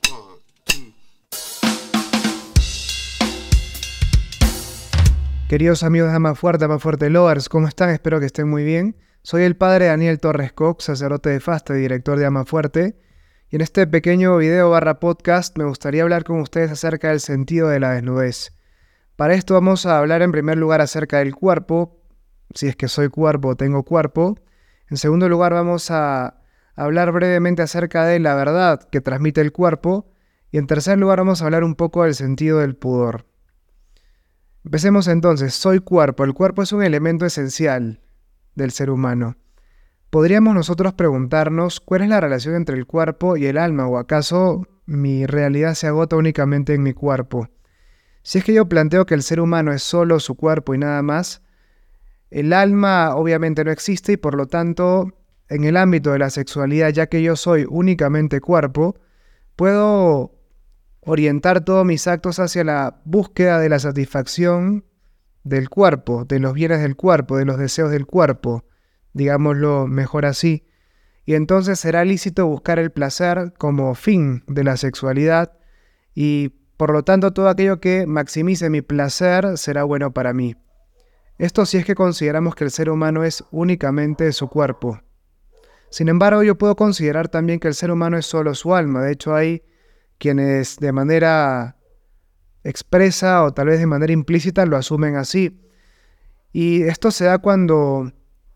Queridos amigos de Amafuerte Lovers, ¿cómo están? Espero que estén muy bien. Soy el padre Daniel Torres Cox, sacerdote de Fasta y director de Amafuerte. Y en este pequeño video /podcast me gustaría hablar con ustedes acerca del sentido de la desnudez. Para esto vamos a hablar en primer lugar acerca del cuerpo, si es que soy cuerpo o tengo cuerpo. En segundo lugar vamos a hablar brevemente acerca de la verdad que transmite el cuerpo. Y en tercer lugar vamos a hablar un poco del sentido del pudor. Empecemos entonces. Soy cuerpo. El cuerpo es un elemento esencial del ser humano. ¿Podríamos nosotros preguntarnos cuál es la relación entre el cuerpo y el alma? ¿O acaso mi realidad se agota únicamente en mi cuerpo? Si es que yo planteo que el ser humano es solo su cuerpo y nada más, el alma obviamente no existe y por lo tanto, en el ámbito de la sexualidad, ya que yo soy únicamente cuerpo, puedo orientar todos mis actos hacia la búsqueda de la satisfacción del cuerpo, de los bienes del cuerpo, de los deseos del cuerpo, digámoslo mejor así. Y entonces será lícito buscar el placer como fin de la sexualidad y por lo tanto todo aquello que maximice mi placer será bueno para mí. Esto si es que consideramos que el ser humano es únicamente su cuerpo. Sin embargo, yo puedo considerar también que el ser humano es solo su alma. De hecho, hay quienes de manera expresa o tal vez de manera implícita lo asumen así. Y esto se da cuando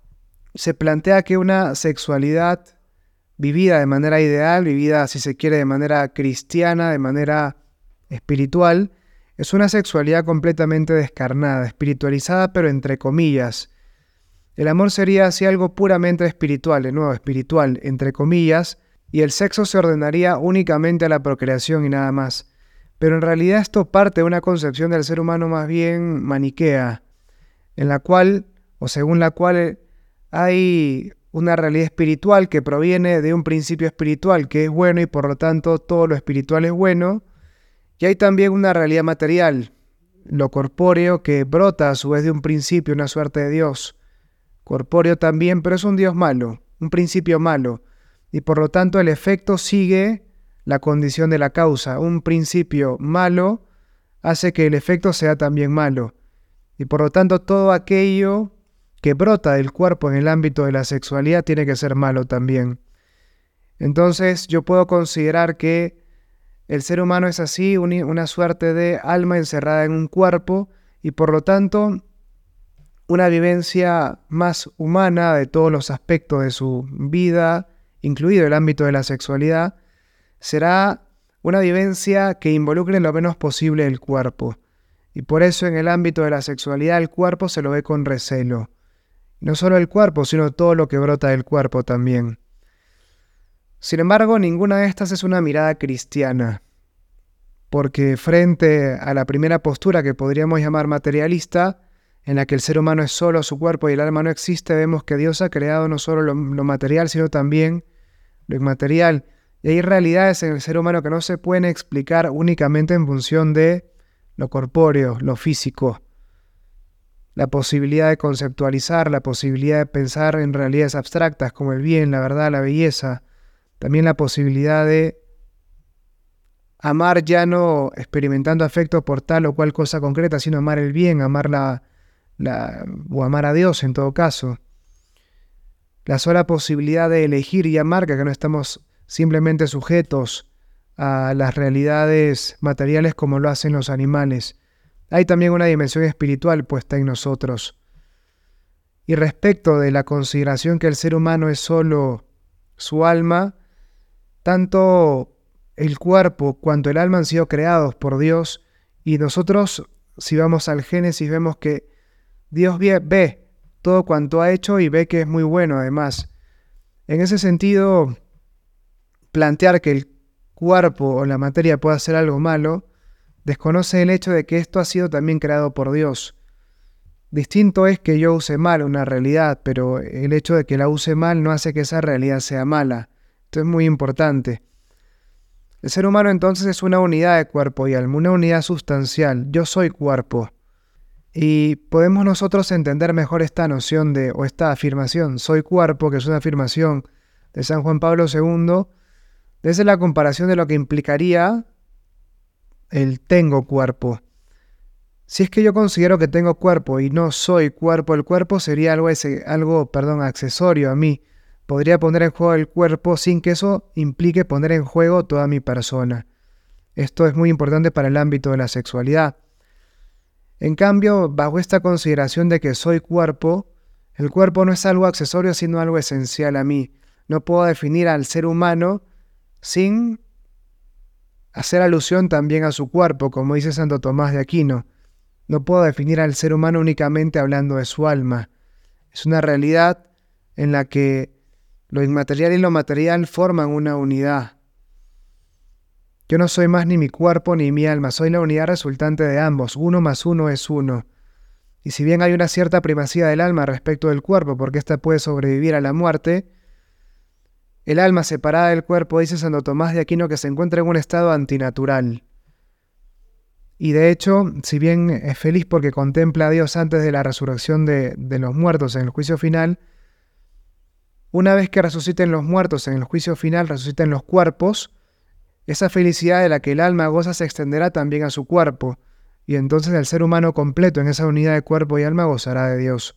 se plantea que una sexualidad vivida de manera ideal, vivida si se quiere de manera cristiana, de manera espiritual, es una sexualidad completamente descarnada, espiritualizada, pero entre comillas. El amor sería así algo puramente espiritual, de nuevo espiritual, entre comillas, y el sexo se ordenaría únicamente a la procreación y nada más. Pero en realidad esto parte de una concepción del ser humano más bien maniquea, en la cual, o según la cual, hay una realidad espiritual que proviene de un principio espiritual que es bueno y por lo tanto todo lo espiritual es bueno, y hay también una realidad material, lo corpóreo que brota a su vez de un principio, una suerte de Dios. Corpóreo también, pero es un Dios malo, un principio malo. Y por lo tanto el efecto sigue la condición de la causa. Un principio malo hace que el efecto sea también malo. Y por lo tanto todo aquello que brota del cuerpo en el ámbito de la sexualidad tiene que ser malo también. Entonces yo puedo considerar que el ser humano es así, una suerte de alma encerrada en un cuerpo y por lo tanto una vivencia más humana de todos los aspectos de su vida, incluido el ámbito de la sexualidad, será una vivencia que involucre lo menos posible el cuerpo. Y por eso en el ámbito de la sexualidad el cuerpo se lo ve con recelo. No solo el cuerpo, sino todo lo que brota del cuerpo también. Sin embargo, ninguna de estas es una mirada cristiana, porque frente a la primera postura que podríamos llamar materialista, en la que el ser humano es solo su cuerpo y el alma no existe, vemos que Dios ha creado no solo lo material, sino también lo inmaterial. Y hay realidades en el ser humano que no se pueden explicar únicamente en función de lo corpóreo, lo físico. La posibilidad de conceptualizar, la posibilidad de pensar en realidades abstractas como el bien, la verdad, la belleza. También la posibilidad de amar ya no experimentando afecto por tal o cual cosa concreta, sino amar el bien, amar o amar a Dios en todo caso. La sola posibilidad de elegir y amar, que no estamos simplemente sujetos a las realidades materiales como lo hacen los animales. Hay también una dimensión espiritual puesta en nosotros. Y respecto de la consideración que el ser humano es solo su alma, tanto el cuerpo cuanto el alma han sido creados por Dios y nosotros, si vamos al Génesis, vemos que Dios ve todo cuanto ha hecho y ve que es muy bueno además. En ese sentido, plantear que el cuerpo o la materia pueda ser algo malo, desconoce el hecho de que esto ha sido también creado por Dios. Distinto es que yo use mal una realidad, pero el hecho de que la use mal no hace que esa realidad sea mala. Esto es muy importante. El ser humano entonces es una unidad de cuerpo y alma, una unidad sustancial. Yo soy cuerpo. Y podemos nosotros entender mejor esta noción o esta afirmación, soy cuerpo, que es una afirmación de San Juan Pablo II, Desde la comparación de lo que implicaría el tengo cuerpo. Si es que yo considero que tengo cuerpo y no soy cuerpo, el cuerpo sería algo, accesorio a mí. Podría poner en juego el cuerpo sin que eso implique poner en juego toda mi persona. Esto es muy importante para el ámbito de la sexualidad. En cambio, bajo esta consideración de que soy cuerpo, el cuerpo no es algo accesorio, sino algo esencial a mí. No puedo definir al ser humano sin hacer alusión también a su cuerpo, como dice Santo Tomás de Aquino. No puedo definir al ser humano únicamente hablando de su alma. Es una realidad en la que lo inmaterial y lo material forman una unidad. Yo no soy más ni mi cuerpo ni mi alma, soy la unidad resultante de ambos. 1 más 1 es 1. Y si bien hay una cierta primacía del alma respecto del cuerpo, porque ésta puede sobrevivir a la muerte, el alma separada del cuerpo, dice Santo Tomás de Aquino, que se encuentra en un estado antinatural. Y de hecho, si bien es feliz porque contempla a Dios antes de la resurrección de los muertos en el juicio final, una vez que resuciten los muertos en el juicio final, resuciten los cuerpos, esa felicidad de la que el alma goza se extenderá también a su cuerpo, y entonces el ser humano completo en esa unidad de cuerpo y alma gozará de Dios.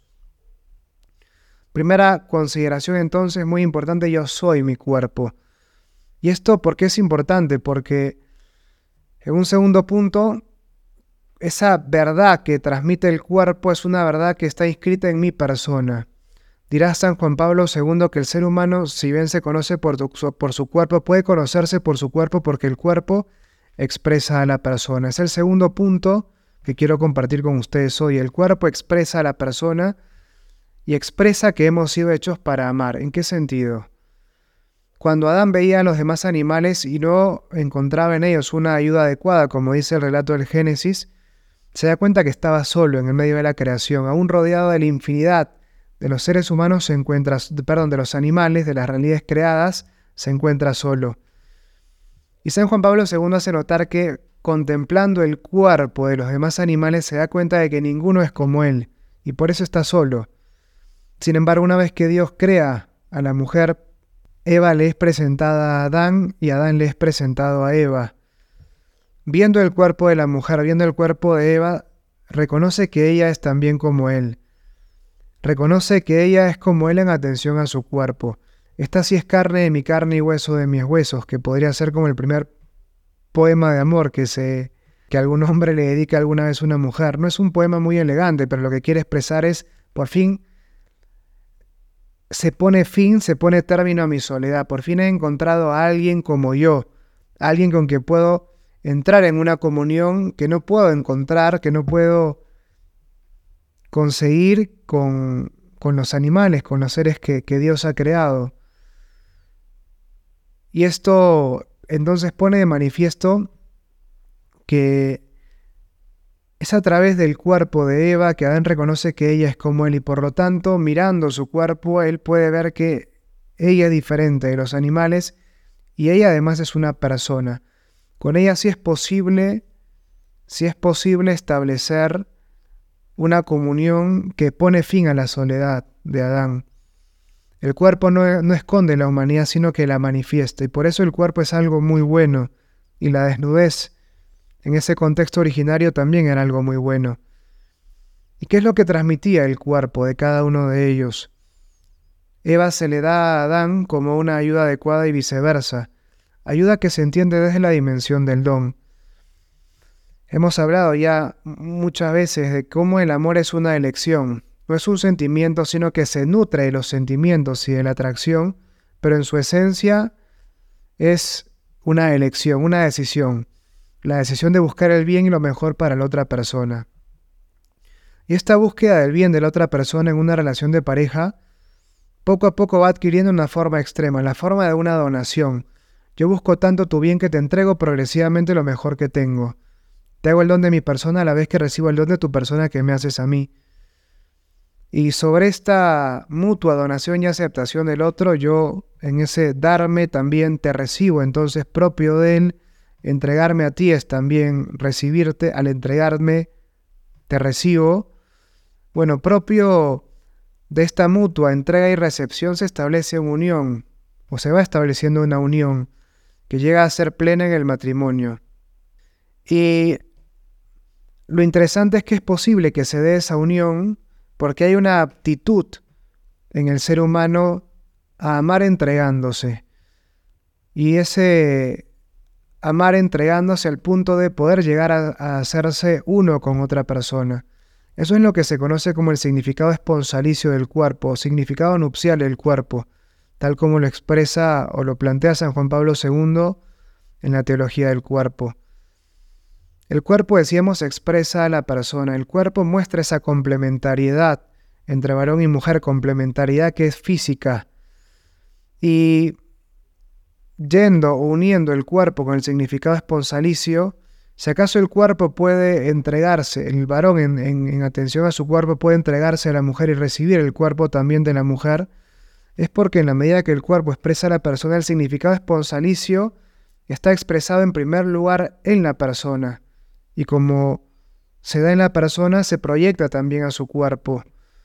Primera consideración entonces muy importante, yo soy mi cuerpo. ¿Y esto por qué es importante? Porque en un segundo punto, esa verdad que transmite el cuerpo es una verdad que está inscrita en mi persona. Dirá San Juan Pablo II que el ser humano, si bien se conoce por su cuerpo, puede conocerse por su cuerpo porque el cuerpo expresa a la persona. Es el segundo punto que quiero compartir con ustedes hoy. El cuerpo expresa a la persona y expresa que hemos sido hechos para amar. ¿En qué sentido? Cuando Adán veía a los demás animales y no encontraba en ellos una ayuda adecuada, como dice el relato del Génesis, se da cuenta que estaba solo en el medio de la creación, aún rodeado de la infinidad de los seres humanos de los animales, de las realidades creadas, se encuentra solo. Y San Juan Pablo II hace notar que contemplando el cuerpo de los demás animales se da cuenta de que ninguno es como él, y por eso está solo. Sin embargo, una vez que Dios crea a la mujer, Eva le es presentada a Adán y Adán le es presentado a Eva. Viendo el cuerpo de la mujer, viendo el cuerpo de Eva, reconoce que ella es también como él. Reconoce que ella es como él en atención a su cuerpo. Esta sí es carne de mi carne y hueso de mis huesos, que podría ser como el primer poema de amor que algún hombre le dedica alguna vez a una mujer. No es un poema muy elegante, pero lo que quiere expresar es, por fin, se pone término a mi soledad. Por fin he encontrado a alguien como yo, alguien con quien puedo entrar en una comunión que no puedo encontrar, que no puedo conseguir con los animales, con los seres que Dios ha creado. Y esto entonces pone de manifiesto que es a través del cuerpo de Eva que Adán reconoce que ella es como él y por lo tanto, mirando su cuerpo, él puede ver que ella es diferente de los animales y ella además es una persona. Con ella sí es posible establecer una comunión que pone fin a la soledad de Adán. El cuerpo no esconde la humanidad, sino que la manifiesta, y por eso el cuerpo es algo muy bueno, y la desnudez en ese contexto originario también era algo muy bueno. ¿Y qué es lo que transmitía el cuerpo de cada uno de ellos? Eva se le da a Adán como una ayuda adecuada y viceversa, ayuda que se entiende desde la dimensión del don. Hemos hablado ya muchas veces de cómo el amor es una elección. No es un sentimiento, sino que se nutre de los sentimientos y de la atracción, pero en su esencia es una elección, una decisión. La decisión de buscar el bien y lo mejor para la otra persona. Y esta búsqueda del bien de la otra persona en una relación de pareja, poco a poco va adquiriendo una forma extrema, la forma de una donación. Yo busco tanto tu bien que te entrego progresivamente lo mejor que tengo. Te hago el don de mi persona a la vez que recibo el don de tu persona que me haces a mí. Y sobre esta mutua donación y aceptación del otro, yo en ese darme también te recibo. Entonces, propio de él, entregarme a ti es también recibirte. Al entregarme, te recibo. Bueno, propio de esta mutua entrega y recepción se establece una unión, o se va estableciendo una unión. que llega a ser plena en el matrimonio. Y lo interesante es que es posible que se dé esa unión porque hay una aptitud en el ser humano a amar entregándose. Y ese amar entregándose al punto de poder llegar a hacerse uno con otra persona. Eso es lo que se conoce como el significado esponsalicio del cuerpo, o significado nupcial del cuerpo, tal como lo expresa o lo plantea San Juan Pablo II en la teología del cuerpo. El cuerpo, decíamos, expresa a la persona. El cuerpo muestra esa complementariedad entre varón y mujer, complementariedad que es física. Y yendo o uniendo el cuerpo con el significado esponsalicio, si acaso el cuerpo puede entregarse, el varón en atención a su cuerpo puede entregarse a la mujer y recibir el cuerpo también de la mujer, es porque en la medida que el cuerpo expresa a la persona, el significado esponsalicio está expresado en primer lugar en la persona. Y como se da en la persona, se proyecta también a su cuerpo.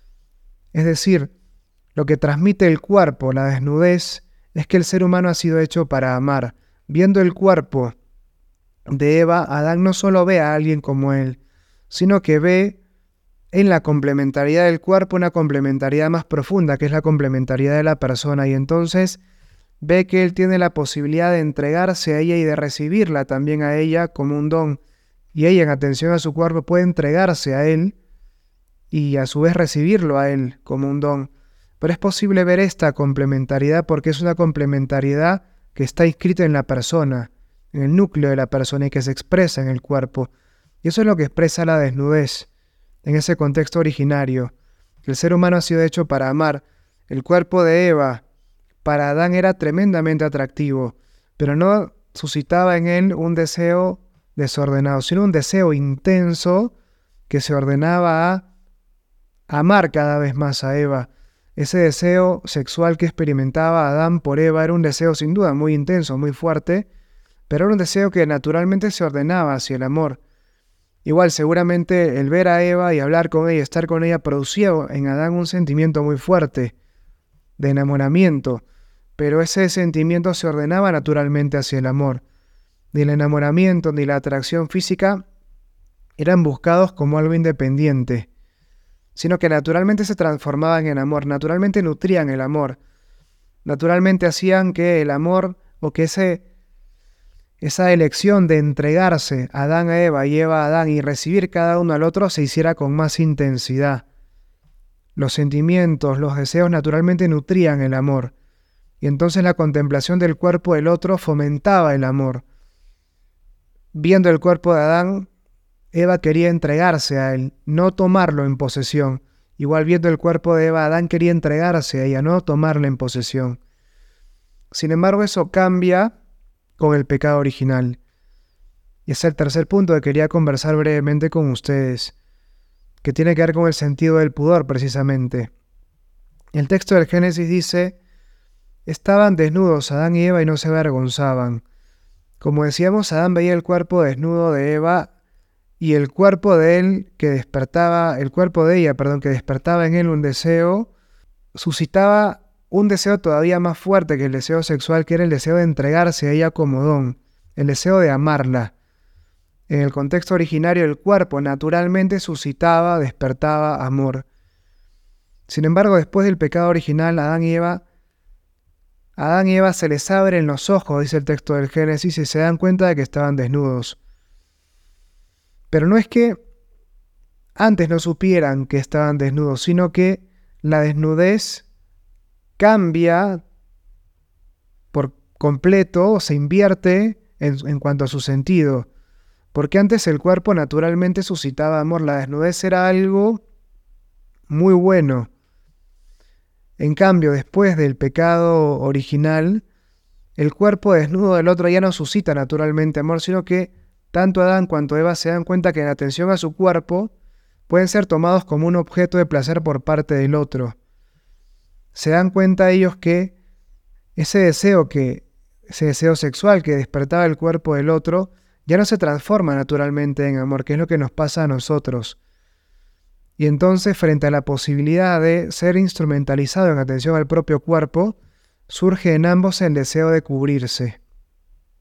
Es decir, lo que transmite el cuerpo, la desnudez, es que el ser humano ha sido hecho para amar. Viendo el cuerpo de Eva, Adán no solo ve a alguien como él, sino que ve en la complementariedad del cuerpo una complementariedad más profunda, que es la complementariedad de la persona, y entonces ve que él tiene la posibilidad de entregarse a ella y de recibirla también a ella como un don. Y ella, en atención a su cuerpo, puede entregarse a él y a su vez recibirlo a él como un don. Pero es posible ver esta complementariedad porque es una complementariedad que está inscrita en la persona, en el núcleo de la persona y que se expresa en el cuerpo. Y eso es lo que expresa la desnudez, en ese contexto originario. El ser humano ha sido hecho para amar. El cuerpo de Eva, para Adán, era tremendamente atractivo, pero no suscitaba en él un deseo desordenado, sino un deseo intenso que se ordenaba a amar cada vez más a Eva. Ese deseo sexual que experimentaba Adán por Eva era un deseo sin duda muy intenso, muy fuerte, pero era un deseo que naturalmente se ordenaba hacia el amor. Igual, seguramente el ver a Eva y hablar con ella, estar con ella, producía en Adán un sentimiento muy fuerte de enamoramiento, pero ese sentimiento se ordenaba naturalmente hacia el amor. Ni el enamoramiento ni la atracción física eran buscados como algo independiente, sino que naturalmente se transformaban en amor, naturalmente nutrían el amor, naturalmente hacían que el amor o que esa elección de entregarse Adán a Eva y Eva a Adán y recibir cada uno al otro se hiciera con más intensidad. Los sentimientos, los deseos naturalmente nutrían el amor, y entonces la contemplación del cuerpo del otro fomentaba el amor. Viendo el cuerpo de Adán, Eva quería entregarse a él, no tomarlo en posesión. Igual viendo el cuerpo de Eva, Adán quería entregarse a ella, no tomarla en posesión. Sin embargo, eso cambia con el pecado original. Y es el tercer punto que quería conversar brevemente con ustedes, que tiene que ver con el sentido del pudor precisamente. El texto del Génesis dice: estaban desnudos Adán y Eva y no se avergonzaban. Como decíamos, Adán veía el cuerpo desnudo de Eva y el cuerpo de ella, que despertaba en él un deseo, suscitaba un deseo todavía más fuerte que el deseo sexual, que era el deseo de entregarse a ella como don, el deseo de amarla. En el contexto originario, el cuerpo naturalmente despertaba amor. Sin embargo, después del pecado original, Adán y Eva se les abren los ojos, dice el texto del Génesis, y se dan cuenta de que estaban desnudos. Pero no es que antes no supieran que estaban desnudos, sino que la desnudez cambia por completo, o se invierte en cuanto a su sentido. Porque antes el cuerpo naturalmente suscitaba amor, la desnudez era algo muy bueno. En cambio, después del pecado original, el cuerpo desnudo del otro ya no suscita naturalmente amor, sino que tanto Adán cuanto Eva se dan cuenta que en atención a su cuerpo pueden ser tomados como un objeto de placer por parte del otro. Se dan cuenta ellos que ese deseo sexual que despertaba el cuerpo del otro ya no se transforma naturalmente en amor, que es lo que nos pasa a nosotros. Y entonces, frente a la posibilidad de ser instrumentalizado en atención al propio cuerpo, surge en ambos el deseo de cubrirse.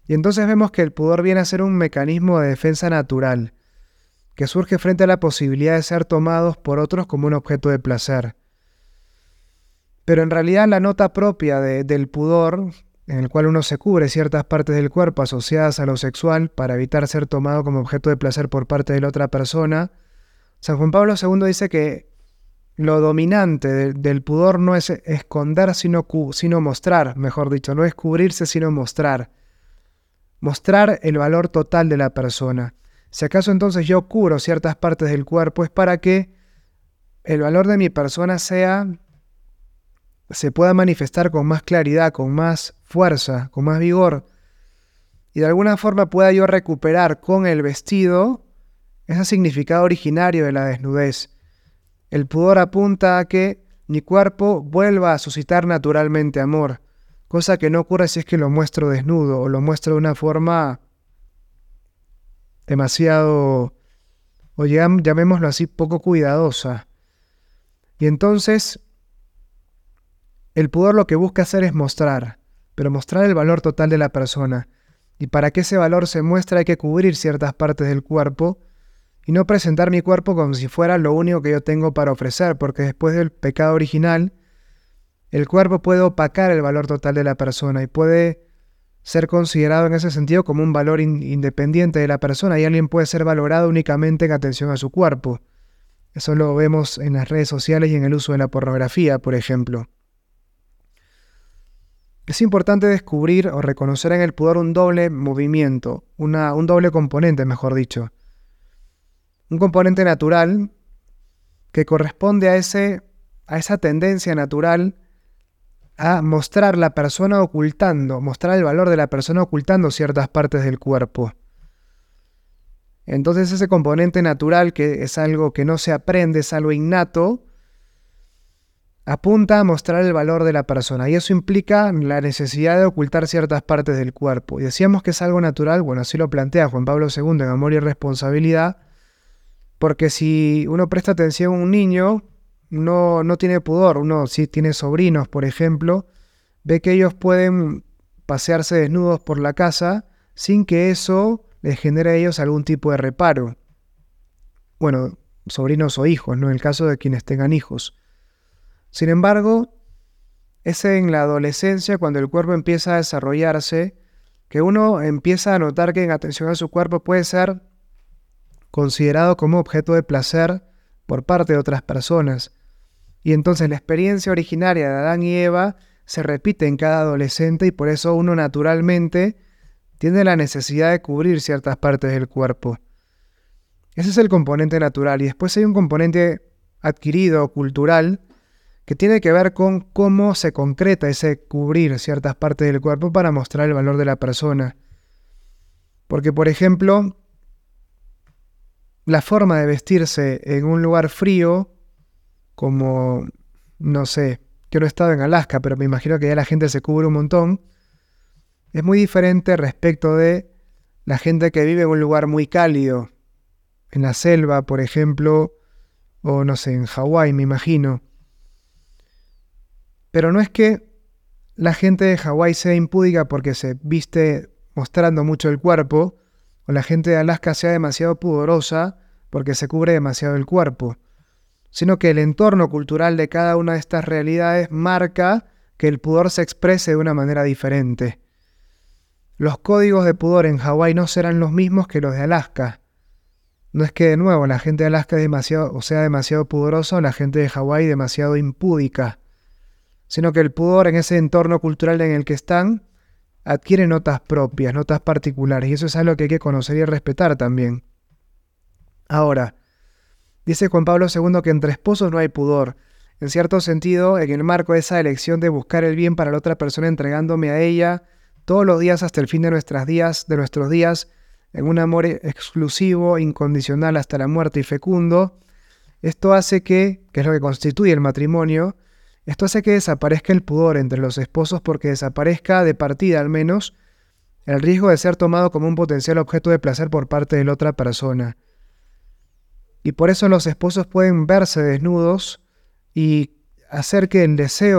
Y entonces vemos que el pudor viene a ser un mecanismo de defensa natural, que surge frente a la posibilidad de ser tomados por otros como un objeto de placer. Pero en realidad la nota propia del pudor, en el cual uno se cubre ciertas partes del cuerpo asociadas a lo sexual para evitar ser tomado como objeto de placer por parte de la otra persona, San Juan Pablo II dice que lo dominante del pudor no es esconder, sino mostrar, mejor dicho, no es cubrirse, sino mostrar. Mostrar el valor total de la persona. Si acaso entonces yo cubro ciertas partes del cuerpo, es para que el valor de mi persona se pueda manifestar con más claridad, con más fuerza, con más vigor, y de alguna forma pueda yo recuperar con el vestido ese significado originario de la desnudez. El pudor apunta a que mi cuerpo vuelva a suscitar naturalmente amor, cosa que no ocurre si es que lo muestro desnudo o lo muestro de una forma demasiado, o llamémoslo así, poco cuidadosa. Y entonces, el pudor lo que busca hacer es mostrar, pero mostrar el valor total de la persona. Y para que ese valor se muestre hay que cubrir ciertas partes del cuerpo y no presentar mi cuerpo como si fuera lo único que yo tengo para ofrecer, porque después del pecado original, el cuerpo puede opacar el valor total de la persona y puede ser considerado en ese sentido como un valor independiente de la persona, y alguien puede ser valorado únicamente en atención a su cuerpo. Eso lo vemos en las redes sociales y en el uso de la pornografía, por ejemplo. Es importante descubrir o reconocer en el pudor un doble movimiento, un doble componente, mejor dicho. Un componente natural que corresponde a esa tendencia natural a mostrar la persona ocultando, mostrar el valor de la persona ocultando ciertas partes del cuerpo. Entonces ese componente natural, que es algo que no se aprende, es algo innato, apunta a mostrar el valor de la persona, y eso implica la necesidad de ocultar ciertas partes del cuerpo. Y decíamos que es algo natural, bueno, así lo plantea Juan Pablo II en Amor y Responsabilidad, porque si uno presta atención a un niño, no tiene pudor. Uno, si tiene sobrinos, por ejemplo, ve que ellos pueden pasearse desnudos por la casa sin que eso les genere a ellos algún tipo de reparo. Bueno, sobrinos o hijos, ¿no? En el caso de quienes tengan hijos. Sin embargo, es en la adolescencia, cuando el cuerpo empieza a desarrollarse, que uno empieza a notar que en atención a su cuerpo puede ser considerado como objeto de placer por parte de otras personas. Y entonces la experiencia originaria de Adán y Eva se repite en cada adolescente, y por eso uno naturalmente tiene la necesidad de cubrir ciertas partes del cuerpo. Ese es el componente natural. Y después hay un componente adquirido, cultural, que tiene que ver con cómo se concreta ese cubrir ciertas partes del cuerpo para mostrar el valor de la persona. Porque, por ejemplo, la forma de vestirse en un lugar frío, como, no sé, yo no he estado en Alaska, pero me imagino que ya la gente se cubre un montón, es muy diferente respecto de la gente que vive en un lugar muy cálido, en la selva, por ejemplo, o no sé, en Hawái, me imagino. Pero no es que la gente de Hawái sea impúdica porque se viste mostrando mucho el cuerpo, o la gente de Alaska sea demasiado pudorosa porque se cubre demasiado el cuerpo, sino que el entorno cultural de cada una de estas realidades marca que el pudor se exprese de una manera diferente. Los códigos de pudor en Hawái no serán los mismos que los de Alaska. No es que de nuevo la gente de Alaska sea demasiado pudorosa o la gente de Hawái demasiado impúdica, sino que el pudor en ese entorno cultural en el que están adquiere notas propias, notas particulares, y eso es algo que hay que conocer y respetar también. Ahora, dice Juan Pablo II que entre esposos no hay pudor. En cierto sentido, en el marco de esa elección de buscar el bien para la otra persona entregándome a ella todos los días hasta el fin de nuestros días, en un amor exclusivo, incondicional hasta la muerte y fecundo, esto hace que es lo que constituye el matrimonio, esto hace que desaparezca el pudor entre los esposos, porque desaparezca de partida al menos el riesgo de ser tomado como un potencial objeto de placer por parte de la otra persona. Y por eso los esposos pueden verse desnudos y hacer que el deseo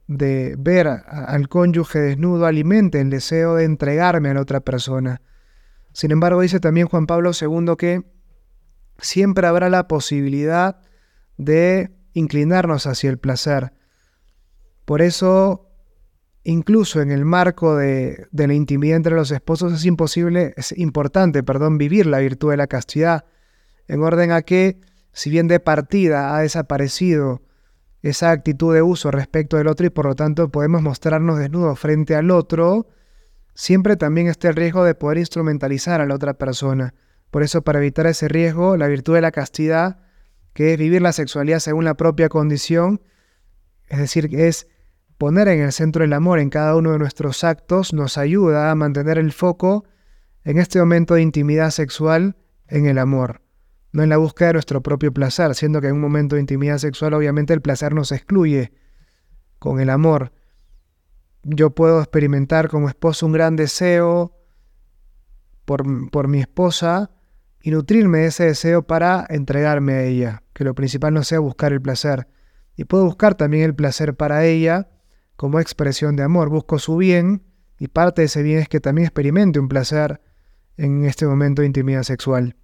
de ver al cónyuge desnudo alimente el deseo de entregarme a la otra persona. Sin embargo, dice también Juan Pablo II que siempre habrá la posibilidad de inclinarnos hacia el placer. Por eso, incluso en el marco de la intimidad entre los esposos es importante, vivir la virtud de la castidad, en orden a que, si bien de partida ha desaparecido esa actitud de uso respecto del otro y por lo tanto podemos mostrarnos desnudos frente al otro, siempre también está el riesgo de poder instrumentalizar a la otra persona. Por eso, para evitar ese riesgo, la virtud de la castidad, que es vivir la sexualidad según la propia condición, es decir, que es poner en el centro el amor en cada uno de nuestros actos, nos ayuda a mantener el foco en este momento de intimidad sexual en el amor, no en la búsqueda de nuestro propio placer, siendo que en un momento de intimidad sexual obviamente el placer nos excluye. Con el amor yo puedo experimentar como esposo un gran deseo por mi esposa y nutrirme de ese deseo para entregarme a ella, que lo principal no sea buscar el placer. Y puedo buscar también el placer para ella como expresión de amor. Busco su bien y parte de ese bien es que también experimente un placer en este momento de intimidad sexual.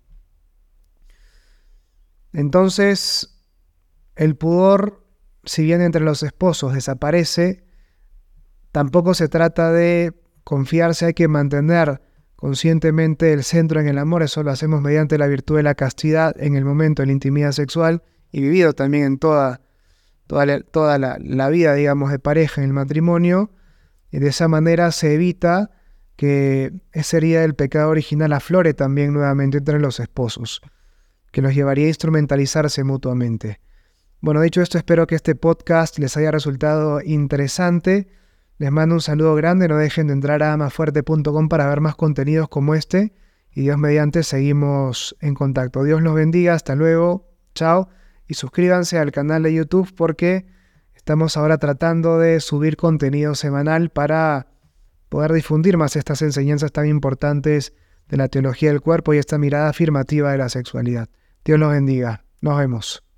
Entonces, el pudor, si bien entre los esposos desaparece, tampoco se trata de confiarse, hay que mantener conscientemente el centro en el amor. Eso lo hacemos mediante la virtud de la castidad en el momento de la intimidad sexual y vivido también en toda la vida, digamos, de pareja en el matrimonio. Y de esa manera se evita que esa herida del pecado original aflore también nuevamente entre los esposos, que los llevaría a instrumentalizarse mutuamente. Bueno, dicho esto, espero que este podcast les haya resultado interesante. Les mando un saludo grande, no dejen de entrar a amafuerte.com para ver más contenidos como este y Dios mediante seguimos en contacto. Dios los bendiga, hasta luego, chao y suscríbanse al canal de YouTube porque estamos ahora tratando de subir contenido semanal para poder difundir más estas enseñanzas tan importantes de la teología del cuerpo y esta mirada afirmativa de la sexualidad. Dios los bendiga, nos vemos.